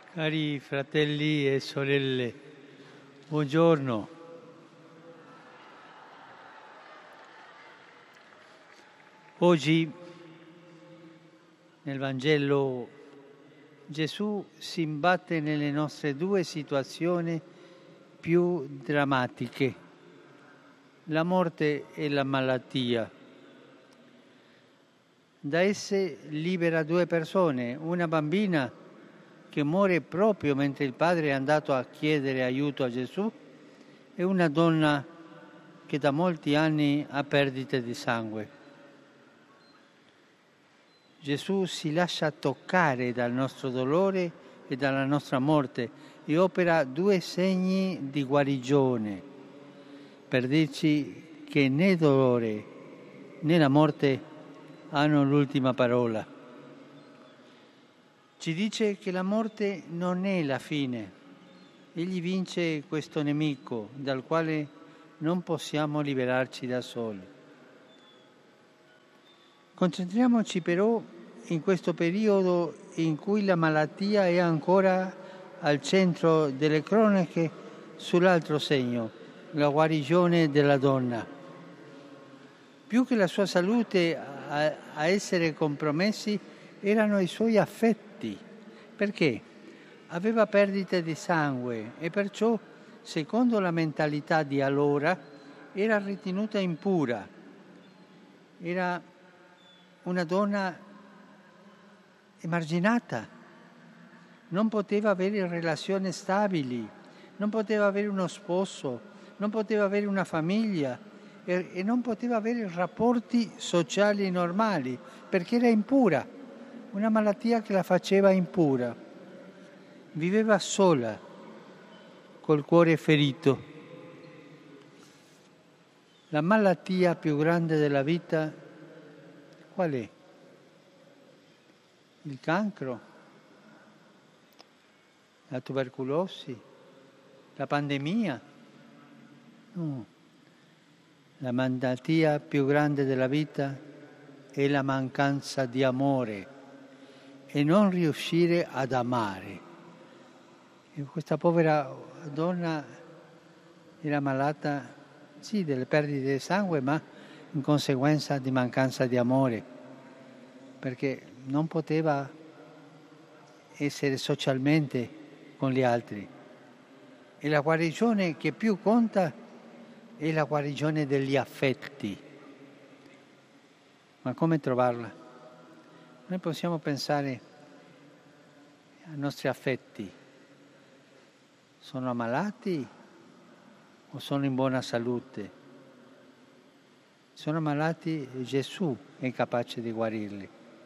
Cari fratelli e sorelle, buongiorno. Oggi nel Vangelo Gesù si imbatte nelle nostre due situazioni più drammatiche, la morte e la malattia. Da esse libera due persone, una bambina che muore proprio mentre il padre è andato a chiedere aiuto a Gesù e una donna che da molti anni ha perdite di sangue. Gesù si lascia toccare dal nostro dolore e dalla nostra morte e opera due segni di guarigione per dirci che né il dolore né la morte hanno l'ultima parola. Ci dice che la morte non è la fine. Egli vince questo nemico dal quale non possiamo liberarci da soli. Concentriamoci però in questo periodo in cui la malattia è ancora al centro delle cronache sull'altro segno, la guarigione della donna. Più che la sua salute a essere compromessi erano i suoi affetti. Perché? Aveva perdite di sangue e perciò, secondo la mentalità di allora, era ritenuta impura. Era una donna emarginata. Non poteva avere relazioni stabili, non poteva avere uno sposo, non poteva avere una famiglia e non poteva avere rapporti sociali normali perché era impura. Una malattia che la faceva impura. Viveva sola, col cuore ferito. La malattia più grande della vita qual è? Il cancro? La tubercolosi? La pandemia? No. La malattia più grande della vita è la mancanza di amore e non riuscire ad amare. E questa povera donna era malata, sì, delle perdite di sangue, ma in conseguenza di mancanza di amore, perché non poteva essere socialmente con gli altri. E la guarigione che più conta è la guarigione degli affetti. Ma come trovarla? Noi possiamo pensare ai nostri affetti. Sono ammalati o sono in buona salute? Sono ammalati e Gesù è capace di guarirli.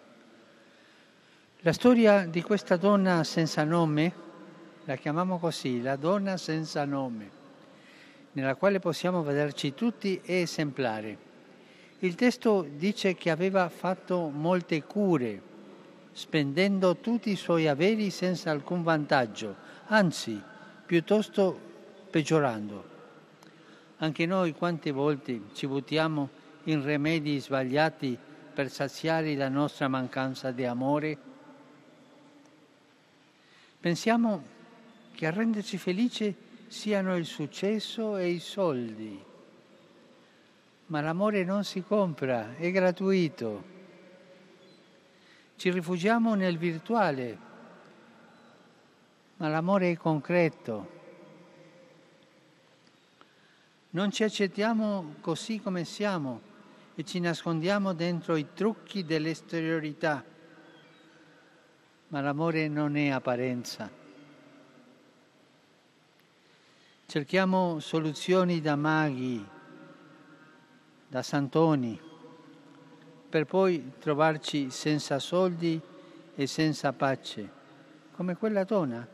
La storia di questa donna senza nome, la chiamiamo così, la donna senza nome, nella quale possiamo vederci tutti, è esemplare. Il testo dice che aveva fatto molte cure, spendendo tutti i suoi averi senza alcun vantaggio, anzi, piuttosto peggiorando. Anche noi quante volte ci buttiamo in rimedi sbagliati per saziare la nostra mancanza di amore? Pensiamo che a renderci felici siano il successo e i soldi. Ma l'amore non si compra, è gratuito. Ci rifugiamo nel virtuale, ma l'amore è concreto. Non ci accettiamo così come siamo e ci nascondiamo dentro i trucchi dell'esteriorità, ma l'amore non è apparenza. Cerchiamo soluzioni da maghi, da santoni, per poi trovarci senza soldi e senza pace, come quella donna.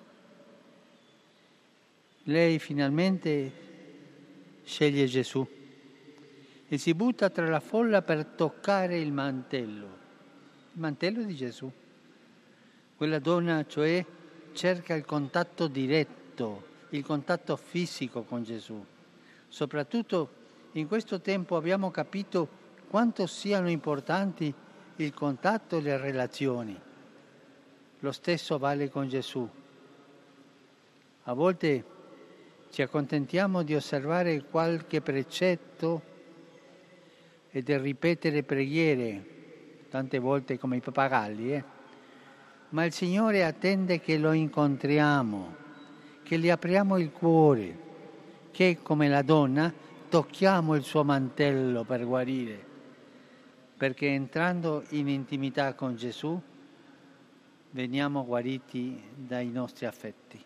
Lei finalmente sceglie Gesù e si butta tra la folla per toccare il mantello di Gesù. Quella donna, cioè, cerca il contatto diretto, il contatto fisico con Gesù. Soprattutto in questo tempo abbiamo capito quanto siano importanti il contatto e le relazioni. Lo stesso vale con Gesù. A volte ci accontentiamo di osservare qualche precetto e di ripetere preghiere, tante volte come i pappagalli, ma il Signore attende che lo incontriamo, che gli apriamo il cuore, che come la donna tocchiamo il suo mantello per guarire, perché entrando in intimità con Gesù veniamo guariti dai nostri affetti.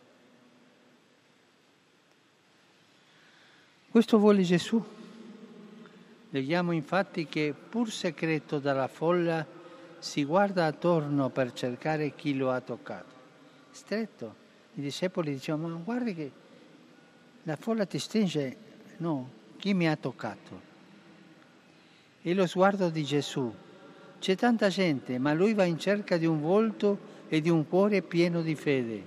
Questo vuole Gesù. Leggiamo infatti che, pur segreto dalla folla, si guarda attorno per cercare chi lo ha toccato. Stretto, i discepoli dicevano: ma guardi che la folla ti stringe, no, chi mi ha toccato? E lo sguardo di Gesù: c'è tanta gente, ma lui va in cerca di un volto e di un cuore pieno di fede.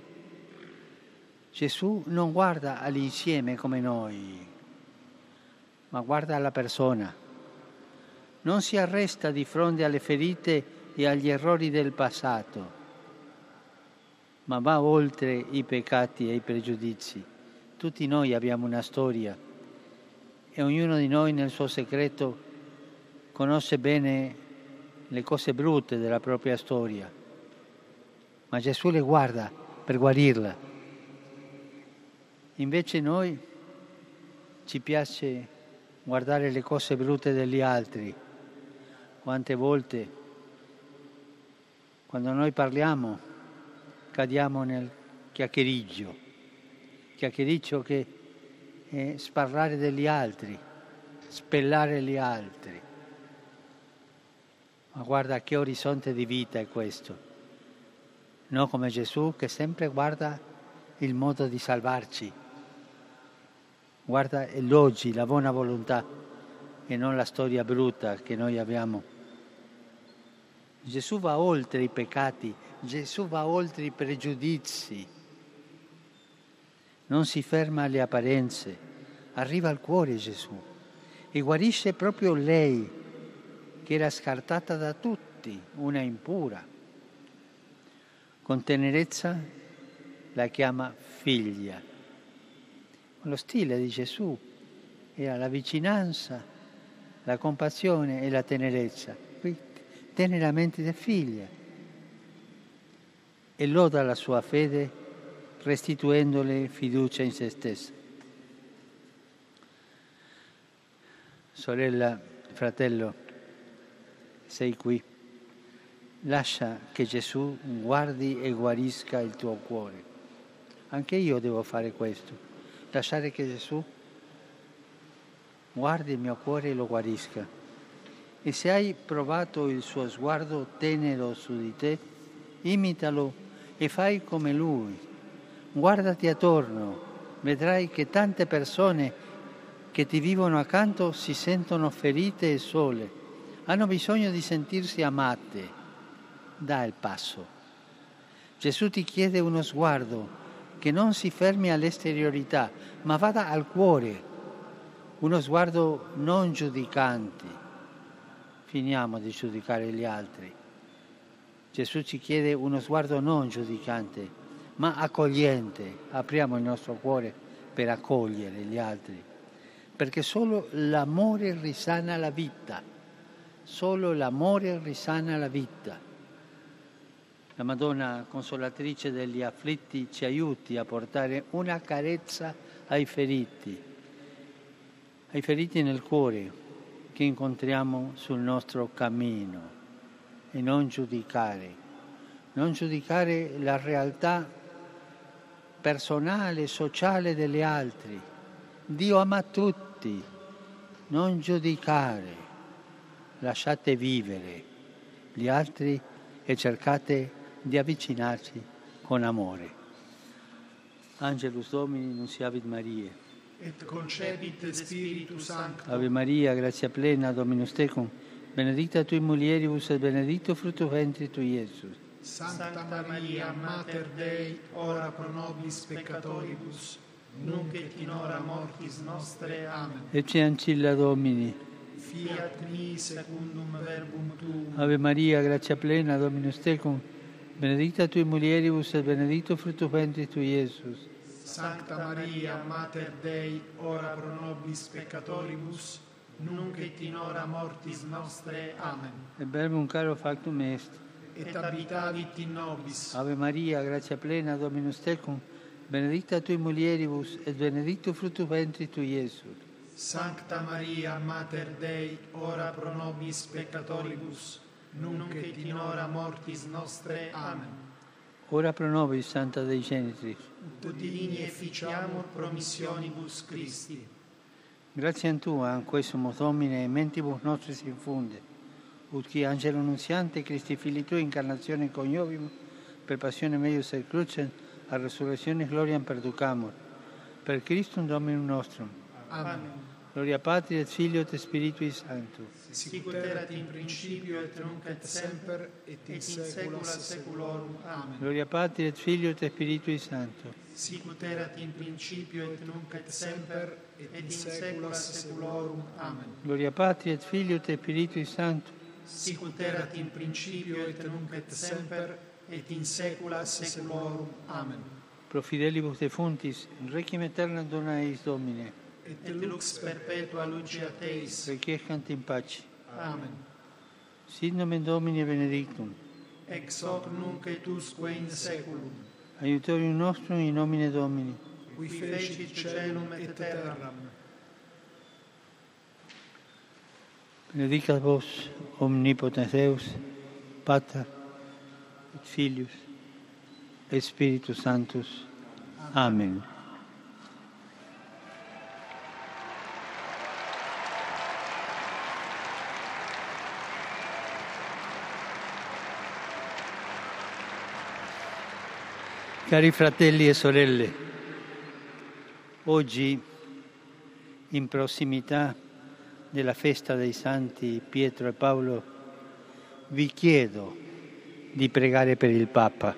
Gesù non guarda all'insieme come noi, ma guarda alla persona. Non si arresta di fronte alle ferite e agli errori del passato, ma va oltre i peccati e i pregiudizi. Tutti noi abbiamo una storia e ognuno di noi nel suo segreto conosce bene le cose brutte della propria storia, ma Gesù le guarda per guarirla. Invece noi ci piace guardare le cose brutte degli altri. Quante volte, quando noi parliamo, cadiamo nel chiacchiericcio che è sparlare degli altri, spellare gli altri. Ma guarda che orizzonte di vita è questo. Non come Gesù che sempre guarda il modo di salvarci. Guarda l'oggi, la buona volontà e non la storia brutta che noi abbiamo. Gesù va oltre i peccati, Gesù va oltre i pregiudizi. Non si ferma alle apparenze, arriva al cuore Gesù e guarisce proprio lei, che era scartata da tutti, una impura. Con tenerezza la chiama figlia. Lo stile di Gesù era la vicinanza, la compassione e la tenerezza. Qui teneramente da figlia. E loda la sua fede restituendole fiducia in se stessa. Sorella, fratello, sei qui. Lascia che Gesù guardi e guarisca il tuo cuore. Anche io devo fare questo. Lasciare che Gesù guardi il mio cuore e lo guarisca. E se hai provato il suo sguardo tenero su di te, imitalo e fai come Lui. Guardati attorno, vedrai che tante persone che ti vivono accanto si sentono ferite e sole, hanno bisogno di sentirsi amate. Dà il passo. Gesù ti chiede uno sguardo che non si fermi all'esteriorità, ma vada al cuore, uno sguardo non giudicante. Finiamo di giudicare gli altri. Gesù ci chiede uno sguardo non giudicante, ma accogliente. Apriamo il nostro cuore per accogliere gli altri, perché solo l'amore risana la vita. Solo l'amore risana la vita. La Madonna Consolatrice degli afflitti ci aiuti a portare una carezza ai feriti nel cuore che incontriamo sul nostro cammino, e non giudicare la realtà personale, sociale degli altri. Dio ama tutti, non giudicare, lasciate vivere gli altri e cercate di avvicinarci con amore. Angelus Domini, nunciavit Mariae. Et concepit Spiritus Sancto. Ave Maria, grazia plena, Dominus tecum, benedicta tui mulieribus et benedictus fructus ventris tui, Iesus. Sancta Maria, Mater Dei, ora pro nobis peccatoribus, nunc et in hora mortis nostre. Amen. Ecce ancilla Domini. Fiat mi secundum verbum tuum. Ave Maria, grazia plena, Dominus tecum, benedicta tui mulieribus et benedictus fructus ventris tui, Iesus. Sancta Maria, Mater Dei, ora pro nobis peccatoribus, nunc et in hora mortis nostre. Amen. E verbum caro factum est. Et habitavit in nobis. Ave Maria, gratia plena, Dominus tecum, benedicta tui mulieribus, et benedictus fructus ventris tui, Iesus. Sancta Maria, Mater Dei, ora pro nobis peccatoribus, nunc et in hora mortis nostre. Amen. Ora pro nobis, Santa Dei Genitris. Ut digni efficiamur promissionibus Christi. Gratiam Tua, anque sumus Domine, mentibus nostris infunde, ut qui angelo nunziante, Christi Filii Tui, incarnazione coniovimus, per passione meius et crucem, a resurrectionis gloriam perducamur. Per Christum Dominum nostrum. Amen. Gloria Patri et Filio et Spiritui Sancto. Sicut erat in principio et nunc et semper et in saecula saeculorum. Amen. Gloria Patri et Filio et Spiritui Sancto. Sicut erat in principio et nunc et semper et in saecula saeculorum. Amen. Gloria Patri et Filio et Spiritui Sancto. Sicut erat in principio et nunc et semper et in saecula saeculorum. Amen. Pro fidelibus defuntis, requiem aeternam dona eis Domine. Et lux perpetua luceat eis. Requiescant in pace. Amen. Sit nomen Domini benedictum. Ex hoc nunc et usque in saeculum. Aiutorium nostrum in nomine Domini. Qui fecit caelum et terram. Benedicat vos, omnipotens Deus, Pater, et Filius, et Spiritus Sanctus. Amen. Cari fratelli e sorelle, oggi, in prossimità della festa dei santi Pietro e Paolo, vi chiedo di pregare per il Papa.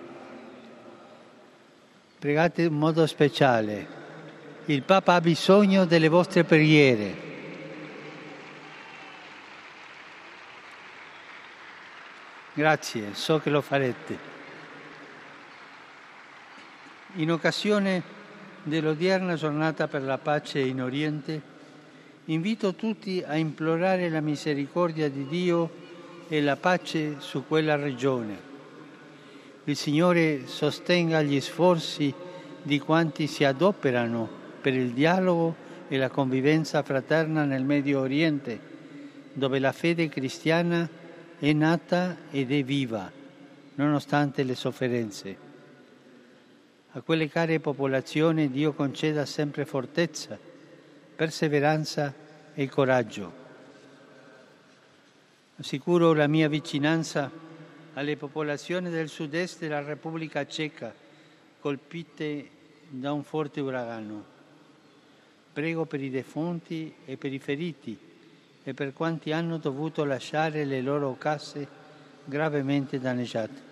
Pregate in modo speciale. Il Papa ha bisogno delle vostre preghiere. Grazie, so che lo farete. In occasione dell'odierna giornata per la pace in Oriente, invito tutti a implorare la misericordia di Dio e la pace su quella regione. Il Signore sostenga gli sforzi di quanti si adoperano per il dialogo e la convivenza fraterna nel Medio Oriente, dove la fede cristiana è nata ed è viva, nonostante le sofferenze. A quelle care popolazioni Dio conceda sempre fortezza, perseveranza e coraggio. Assicuro la mia vicinanza alle popolazioni del sud-est della Repubblica Ceca, colpite da un forte uragano. Prego per i defunti e per i feriti e per quanti hanno dovuto lasciare le loro case gravemente danneggiate.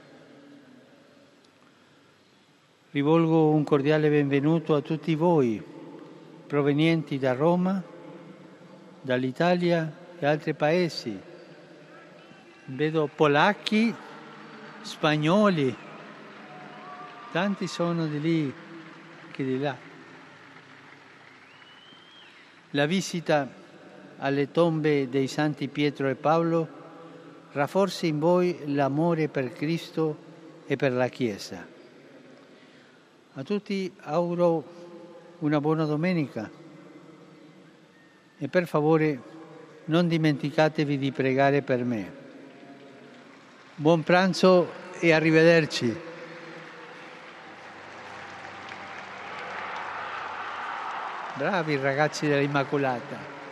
Rivolgo un cordiale benvenuto a tutti voi, provenienti da Roma, dall'Italia e altri paesi. Vedo polacchi, spagnoli, tanti sono di lì che di là. La visita alle tombe dei santi Pietro e Paolo rafforzi in voi l'amore per Cristo e per la Chiesa. A tutti auguro una buona domenica e per favore non dimenticatevi di pregare per me. Buon pranzo e arrivederci. Bravi ragazzi dell'Immacolata.